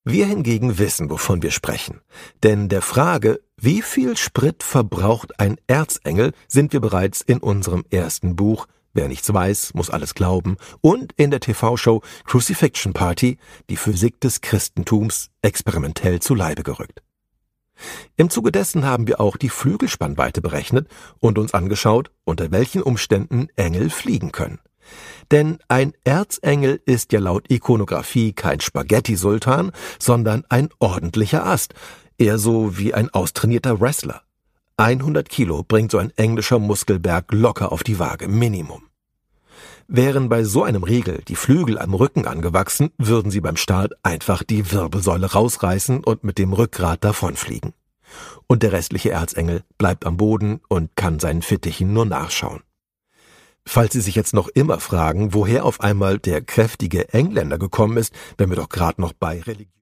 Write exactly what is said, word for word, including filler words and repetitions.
Wir hingegen wissen, wovon wir sprechen. Denn der Frage, wie viel Sprit verbraucht ein Erzengel, sind wir bereits in unserem ersten Buch Wer nichts weiß, muss alles glauben und in der T V-Show Crucifixion Party, die Physik des Christentums, experimentell zu Leibe gerückt. Im Zuge dessen haben wir auch die Flügelspannweite berechnet und uns angeschaut, unter welchen Umständen Engel fliegen können. Denn ein Erzengel ist ja laut Ikonographie kein Spaghetti-Sultan, sondern ein ordentlicher Ast, eher so wie ein austrainierter Wrestler. hundert Kilo bringt so ein englischer Muskelberg locker auf die Waage, Minimum. Wären bei so einem Riegel die Flügel am Rücken angewachsen, würden sie beim Start einfach die Wirbelsäule rausreißen und mit dem Rückgrat davonfliegen. Und der restliche Erzengel bleibt am Boden und kann seinen Fittichen nur nachschauen. Falls Sie sich jetzt noch immer fragen, woher auf einmal der kräftige Engländer gekommen ist, wenn wir doch gerade noch bei Religion